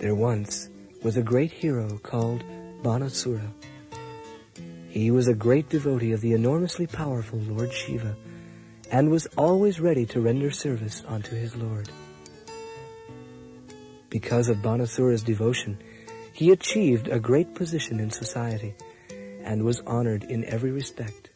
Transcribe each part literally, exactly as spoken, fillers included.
There once was a great hero called Banasura. He was a great devotee of the enormously powerful Lord Shiva and was always ready to render service unto his Lord. Because of Banasura's devotion, he achieved a great position in society and was honored in every respect.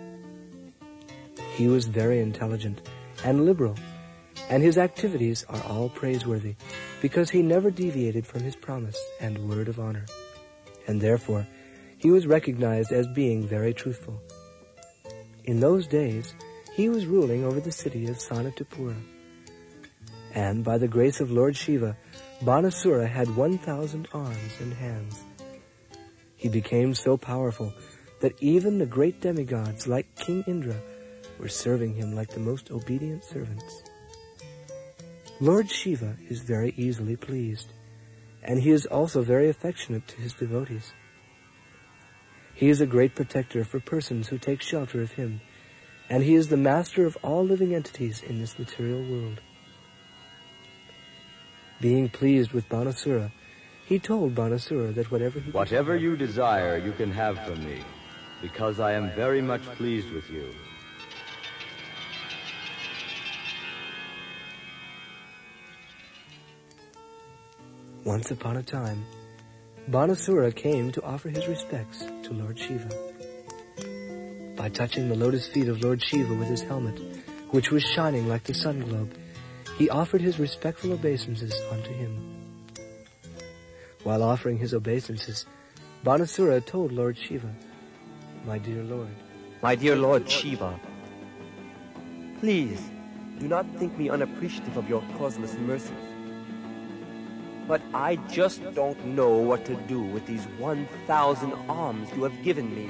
He was very intelligent and liberal, and his activities are all praiseworthy because he never deviated from his promise and word of honor, and therefore he was recognized as being very truthful. In those days, he was ruling over the city of Sanatipura, and by the grace of Lord Shiva, Banasura had one thousand arms and hands. He became so powerful that even the great demigods like King Indra were serving him like the most obedient servants. Lord Shiva is very easily pleased, and he is also very affectionate to his devotees. He is a great protector for persons who take shelter of him, and he is the master of all living entities in this material world. Being pleased with Banasura, he told Banasura that whatever he Whatever you desire, you can have from me, because I am very much pleased with you. Once upon a time, Banasura came to offer his respects to Lord Shiva. By touching the lotus feet of Lord Shiva with his helmet, which was shining like the sun globe, he offered his respectful obeisances unto him. While offering his obeisances, Banasura told Lord Shiva, "My dear Lord." My dear Lord Shiva, please do not think me unappreciative of your causeless mercies. But I just don't know what to do with these one thousand arms you have given me.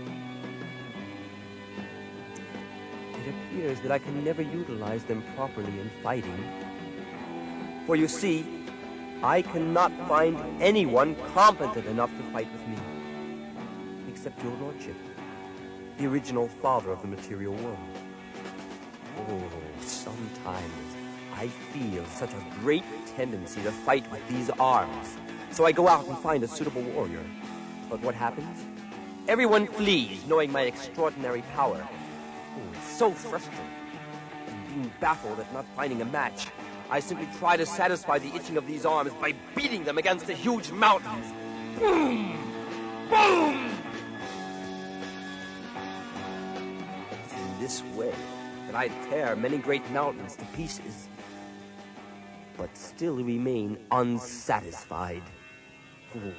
It appears that I can never utilize them properly in fighting. For you see, I cannot find anyone competent enough to fight with me, except your lordship, the original father of the material world. Oh, sometimes I feel such a great tendency to fight with these arms. So I go out and find a suitable warrior. But what happens? Everyone flees, knowing my extraordinary power. Oh, it's so frustrating. And being baffled at not finding a match, I simply try to satisfy the itching of these arms by beating them against the huge mountains. Boom! Boom! It's in this way that I tear many great mountains to pieces, but still remain unsatisfied. Ooh.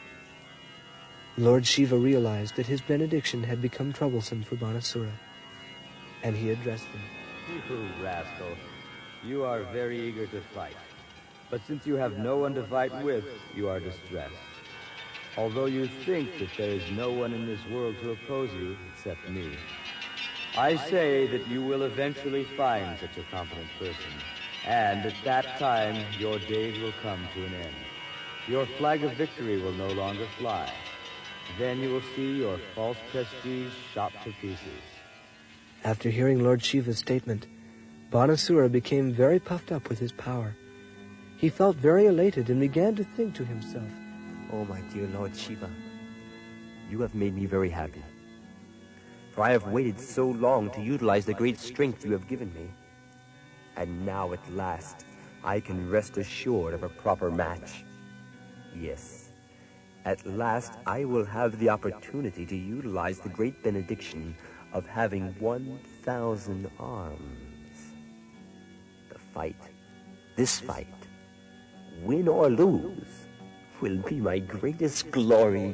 Lord Shiva realized that his benediction had become troublesome for Banasura, and he addressed him. You rascal, you are very eager to fight. But since you have no one to fight with, you are distressed. Although you think that there is no one in this world to oppose you except me, I say that you will eventually find such a competent person. And at that time, your days will come to an end. Your flag of victory will no longer fly. Then you will see your false prestige shot to pieces. After hearing Lord Shiva's statement, Banasura became very puffed up with his power. He felt very elated and began to think to himself, "Oh, my dear Lord Shiva, you have made me very happy. For I have waited so long to utilize the great strength you have given me. And now at last, I can rest assured of a proper match. Yes, at last I will have the opportunity to utilize the great benediction of having one thousand arms. The fight, this fight, win or lose, will be my greatest glory."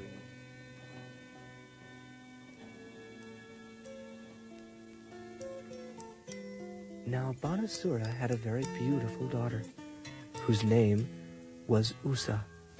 Now Banasura had a very beautiful daughter, whose name was Usa.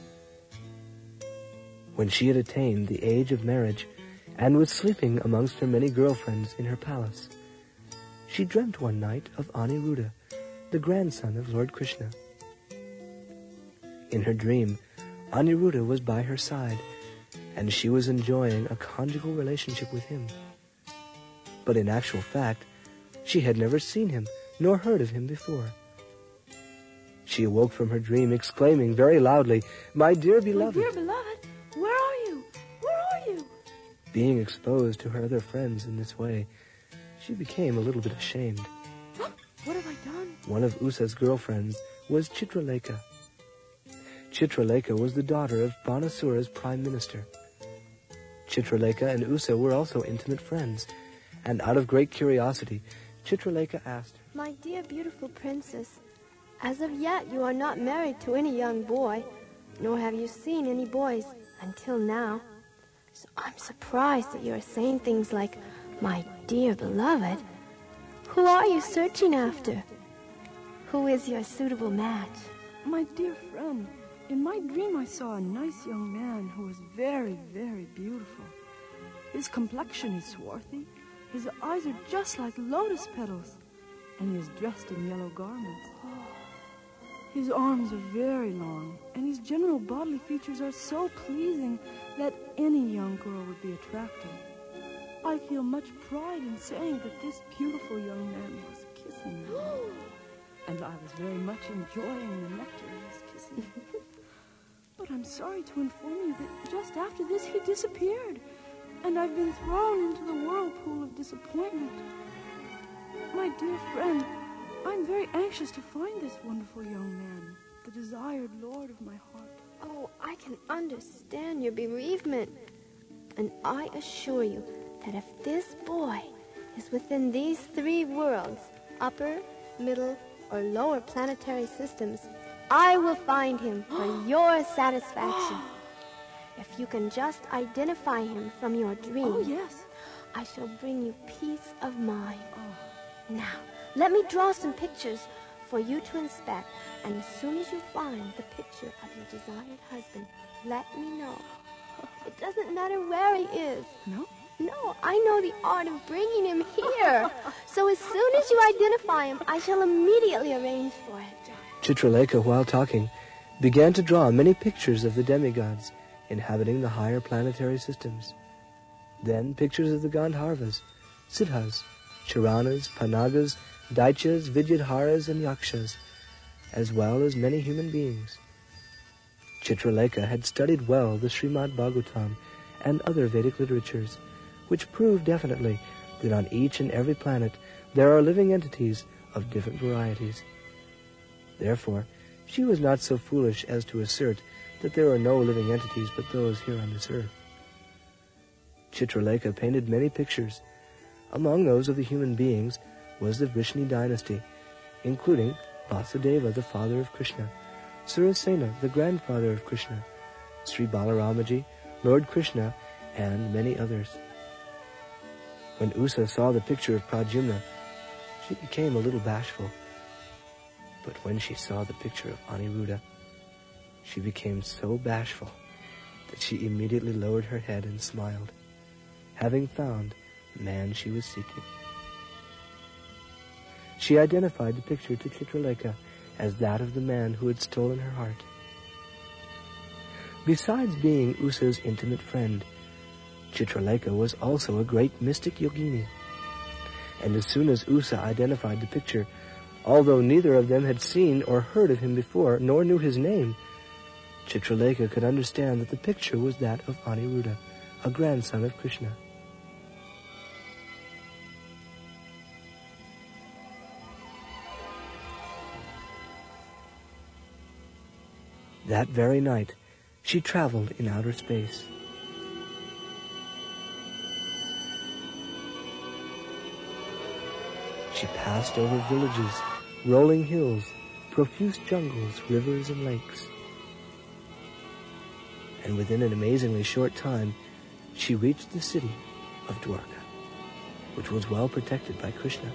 When she had attained the age of marriage and was sleeping amongst her many girlfriends in her palace, she dreamt one night of Aniruddha, the grandson of Lord Krishna. In her dream, Aniruddha was by her side, and she was enjoying a conjugal relationship with him. But in actual fact, she had never seen him nor heard of him before. She awoke from her dream, exclaiming very loudly, "My dear beloved! My dear beloved, where are you? Where are you?" Being exposed to her other friends in this way, she became a little bit ashamed. What have I done? One of Usa's girlfriends was Chitralekha. Chitralekha was the daughter of Banasura's prime minister. Chitralekha and Usa were also intimate friends, and out of great curiosity, Chitralekha asked, "My dear beautiful princess, as of yet you are not married to any young boy, nor have you seen any boys until now. So I'm surprised that you are saying things like, 'My dear beloved.' Who are you searching after? Who is your suitable match?" My dear friend, in my dream I saw a nice young man who was very, very beautiful. His complexion is swarthy, his eyes are just like lotus petals, and he is dressed in yellow garments. His arms are very long, and his general bodily features are so pleasing that any young girl would be attracted. I feel much pride in saying that this beautiful young man was kissing me, and I was very much enjoying the nectar of his kissing. But I'm sorry to inform you that just after this he disappeared, and I've been thrown into the whirlpool of disappointment. My dear friend, I'm very anxious to find this wonderful young man, the desired lord of my heart. Oh, I can understand your bereavement. And I assure you that if this boy is within these three worlds, upper, middle, or lower planetary systems, I will find him for your satisfaction. If you can just identify him from your dream, Oh, yes. I shall bring you peace of mind. Now, let me draw some pictures for you to inspect, and as soon as you find the picture of your desired husband, let me know. It doesn't matter where he is. No? No, I know the art of bringing him here. So as soon as you identify him, I shall immediately arrange for it. Chitralekha, while talking, began to draw many pictures of the demigods inhabiting the higher planetary systems. Then pictures of the Gandharvas, Siddhas, Charanas, Panagas, Daityas, Vidyadharas, and Yakshas, as well as many human beings. Chitralekha had studied well the Srimad Bhagavatam and other Vedic literatures, which prove definitely that on each and every planet there are living entities of different varieties. Therefore, she was not so foolish as to assert that there are no living entities but those here on this earth. Chitralekha painted many pictures. Among those of the human beings was the Vrishni dynasty, including Vasudeva, the father of Krishna, Surasena, the grandfather of Krishna, Sri Balaramaji, Lord Krishna, and many others. When Usa saw the picture of Pradyumna, she became a little bashful. But when she saw the picture of Aniruddha, she became so bashful that she immediately lowered her head and smiled, having found the man she was seeking. She identified the picture to Chitralekha as that of the man who had stolen her heart. Besides being Usa's intimate friend, Chitralekha was also a great mystic yogini. And as soon as Usa identified the picture, although neither of them had seen or heard of him before, nor knew his name, Chitralekha could understand that the picture was that of Aniruddha, a grandson of Krishna. That very night, she traveled in outer space. She passed over villages, rolling hills, profuse jungles, rivers, and lakes. And within an amazingly short time, she reached the city of Dwarka, which was well protected by Krishna.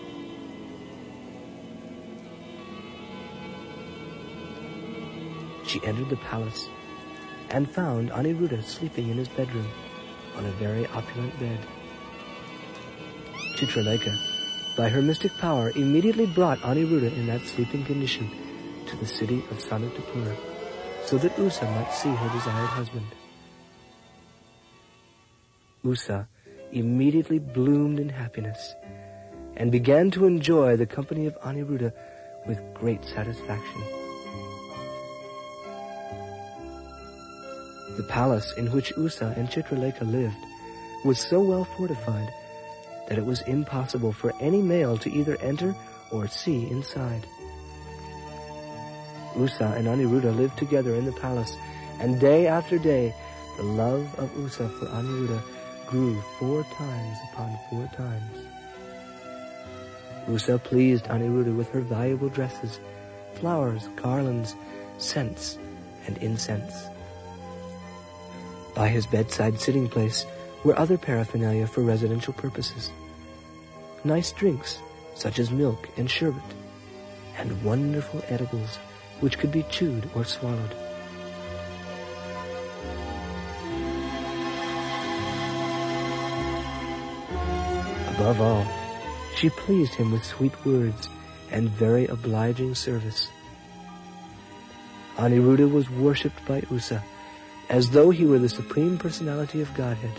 She entered the palace and found Aniruddha sleeping in his bedroom on a very opulent bed. Chitralekha, by her mystic power, immediately brought Aniruddha in that sleeping condition to the city of Sanatapura, so that Usa might see her desired husband. Usa immediately bloomed in happiness and began to enjoy the company of Aniruddha with great satisfaction. The palace in which Usa and Chitralekha lived was so well fortified that it was impossible for any male to either enter or see inside. Usa and Aniruddha lived together in the palace, and day after day the love of Usa for Aniruddha grew four times upon four times. Usa pleased Aniruddha with her valuable dresses, flowers, garlands, scents, and incense. By his bedside sitting place were other paraphernalia for residential purposes. Nice drinks, such as milk and sherbet, and wonderful edibles which could be chewed or swallowed. Above all, she pleased him with sweet words and very obliging service. Aniruddha was worshipped by Usa as though he were the supreme personality of Godhead.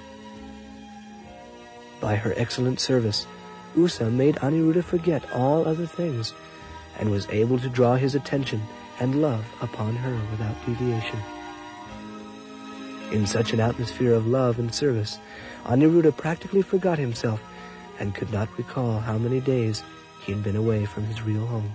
By her excellent service, Usa made Aniruddha forget all other things and was able to draw his attention and love upon her without deviation. In such an atmosphere of love and service, Aniruddha practically forgot himself and could not recall how many days he had been away from his real home.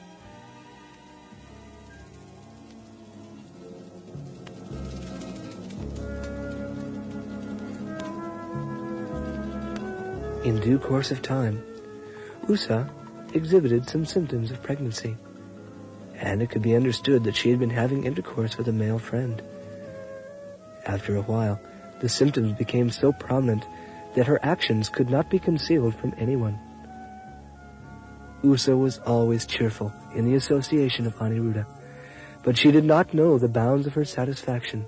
In due course of time, Usa exhibited some symptoms of pregnancy, and it could be understood that she had been having intercourse with a male friend. After a while, the symptoms became so prominent that her actions could not be concealed from anyone. Usa was always cheerful in the association of Aniruddha, but she did not know the bounds of her satisfaction.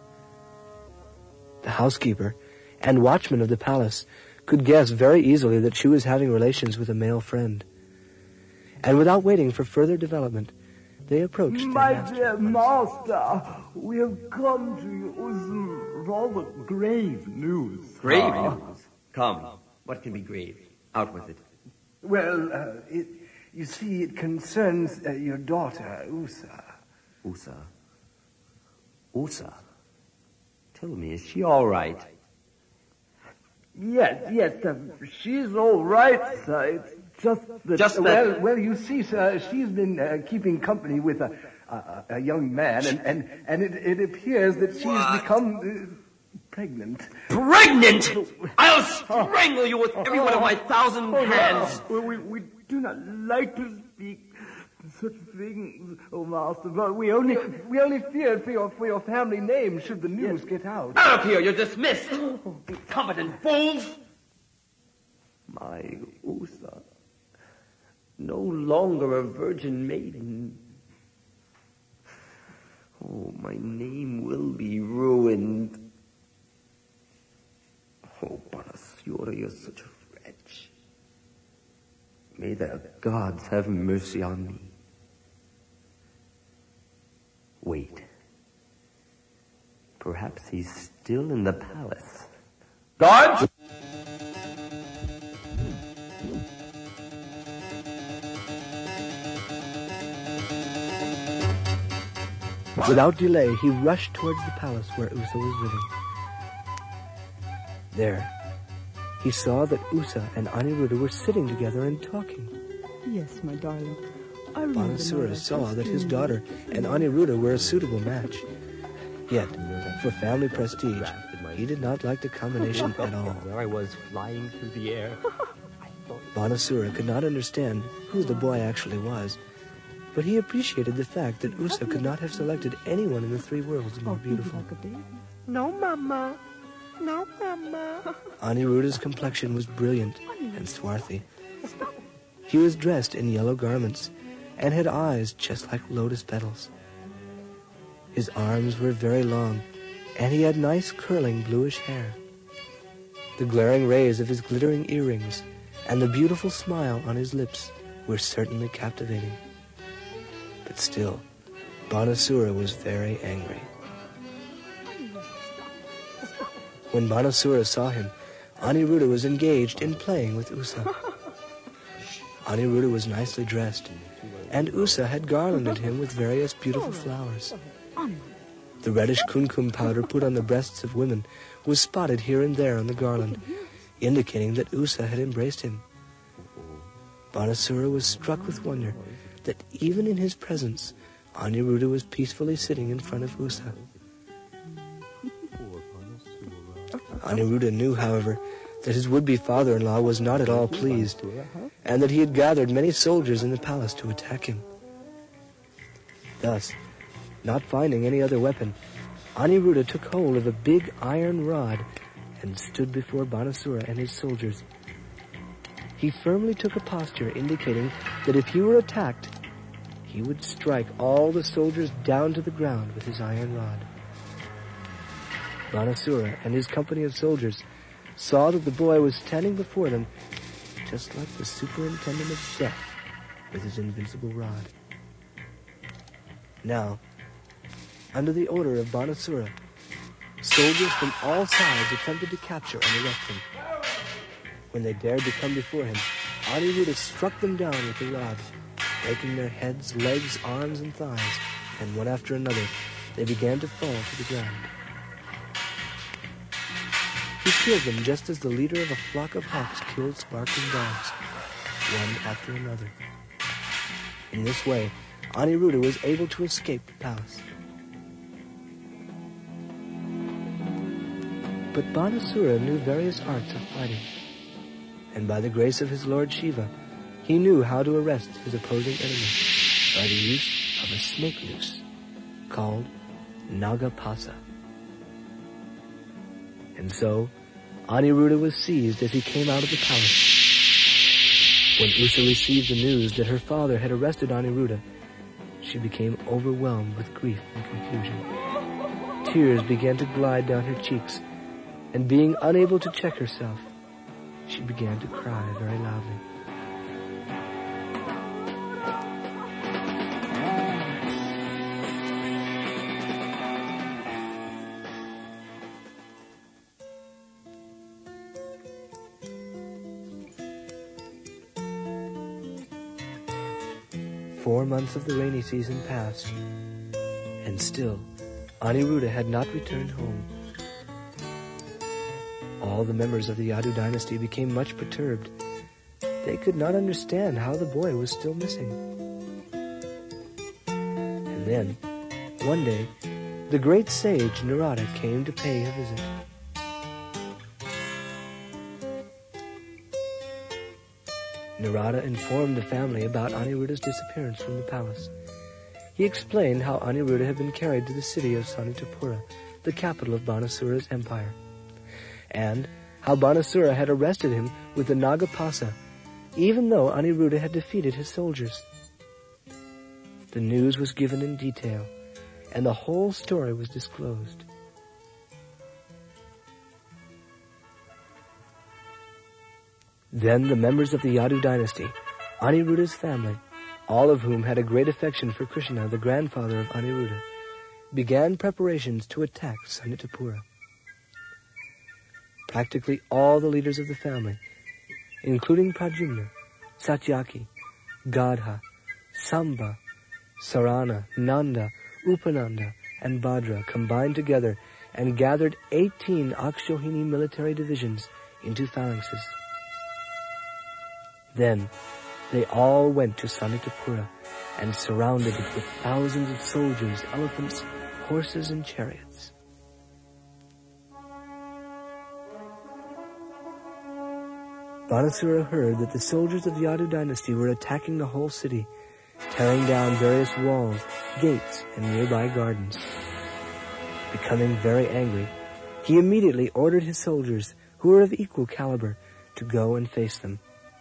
The housekeeper and watchman of the palace could guess very easily that she was having relations with a male friend. And without waiting for further development, they approached My their master. dear master, we have come to you with some rather grave news. Grave Ah. news? Come, what can be grave? Out with it. Well, uh, it, you see, it concerns uh, your daughter, Usa. Usa? Usa? Tell me, is she all right? Yes, yes, uh, she's all right, sir. It's just that... Just that- Well, well, you see, sir, she's been uh, keeping company with a, a, a young man, and, and, and it, it appears that she's What? become uh, pregnant. Pregnant! I'll strangle you with every one of my thousand Oh, hands. no. We, we do not like to speak such things, oh master, but we only we only feared for your for your family name should the news get out. Out of here, you're dismissed. Incompetent fools! My Usa, no longer a virgin maiden. Oh, my name will be ruined. Oh, Banasura, you're such a wretch. May the gods have mercy on me. Wait. Perhaps he's still in the palace. Guards! Without delay, he rushed towards the palace where Usa was living. There, he saw that Usa and Aniruddha were sitting together and talking. Yes, my darling. I remember Banasura now saw that that his daughter and Aniruddha were a suitable match. Yet, for family prestige, he did not like the combination at all. There I was, flying through the air. Banasura could not understand who the boy actually was, but he appreciated the fact that Usa could not have selected anyone in the three worlds more beautiful. like a baby. No, Mama. No, Mama. Aniruddha's complexion was brilliant and swarthy. He was dressed in yellow garments and had eyes just like lotus petals. His arms were very long, and he had nice curling bluish hair. The glaring rays of his glittering earrings and the beautiful smile on his lips were certainly captivating. But still, Banasura was very angry. When Banasura saw him, Aniruddha was engaged in playing with Usa. Aniruddha was nicely dressed, and Usa had garlanded him with various beautiful flowers. The reddish kumkum powder put on the breasts of women was spotted here and there on the garland, indicating that Usa had embraced him. Banasura was struck with wonder that even in his presence, Aniruddha was peacefully sitting in front of Usa. Aniruddha knew, however, that his would-be father-in-law was not at all pleased, and that he had gathered many soldiers in the palace to attack him. Thus, not finding any other weapon, Aniruddha took hold of a big iron rod and stood before Banasura and his soldiers. He firmly took a posture indicating that if he were attacked, he would strike all the soldiers down to the ground with his iron rod. Banasura and his company of soldiers saw that the boy was standing before them just like the superintendent of death with his invincible rod. Now, under the order of Banasura, soldiers from all sides attempted to capture and arrest him. When they dared to come before him, Aniruddha struck them down with the rod, breaking their heads, legs, arms, and thighs, and one after another, they began to fall to the ground. He killed them just as the leader of a flock of hawks kills barking dogs, one after another. In this way, Aniruddha was able to escape the palace. But Banasura knew various arts of fighting, and by the grace of his lord Shiva, he knew how to arrest his opposing enemy by the use of a snake noose called Nagapasa. And so, Aniruddha was seized as he came out of the palace. When Usa received the news that her father had arrested Aniruddha, she became overwhelmed with grief and confusion. Tears began to glide down her cheeks, and being unable to check herself, she began to cry very loudly. Four months of the rainy season passed, and still Aniruddha had not returned home. All the members of the Yadu dynasty became much perturbed. They could not understand how the boy was still missing. And then, one day, the great sage Narada came to pay a visit. Narada informed the family about Aniruddha's disappearance from the palace. He explained how Aniruddha had been carried to the city of Sanitapura, the capital of Banasura's empire, and how Banasura had arrested him with the Nagapasa, even though Aniruddha had defeated his soldiers. The news was given in detail, and the whole story was disclosed. Then the members of the Yadu dynasty, Aniruddha's family, all of whom had a great affection for Krishna, the grandfather of Aniruddha, began preparations to attack Sanitapura. Practically all the leaders of the family, including Pradyumna, Satyaki, Gadha, Samba, Sarana, Nanda, Upananda, and Bhadra combined together and gathered eighteen Akshohini military divisions into phalanxes. Then they all went to Sanitapura and surrounded it with thousands of soldiers, elephants, horses, and chariots. Banasura heard that the soldiers of the Yadu dynasty were attacking the whole city, tearing down various walls, gates, and nearby gardens. Becoming very angry, he immediately ordered his soldiers, who were of equal caliber, to go and face them.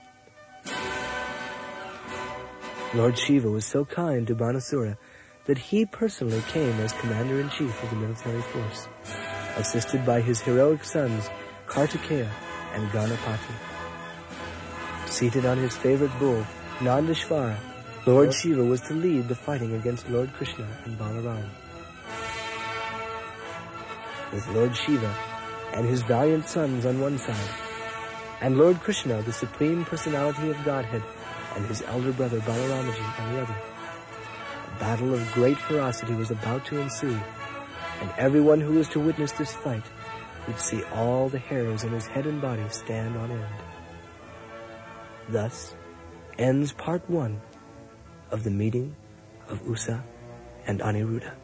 Lord Shiva was so kind to Banasura that he personally came as commander-in-chief of the military force, assisted by his heroic sons Kartikeya and Ganapati. Seated on his favorite bull, Nandishvara, Lord Shiva was to lead the fighting against Lord Krishna and Balaram. With Lord Shiva and his valiant sons on one side, and Lord Krishna, the Supreme Personality of Godhead, and his elder brother Balaramaji on the other, a battle of great ferocity was about to ensue, and everyone who was to witness this fight would see all the hairs in his head and body stand on end. Thus ends part one of the meeting of Usa and Aniruddha.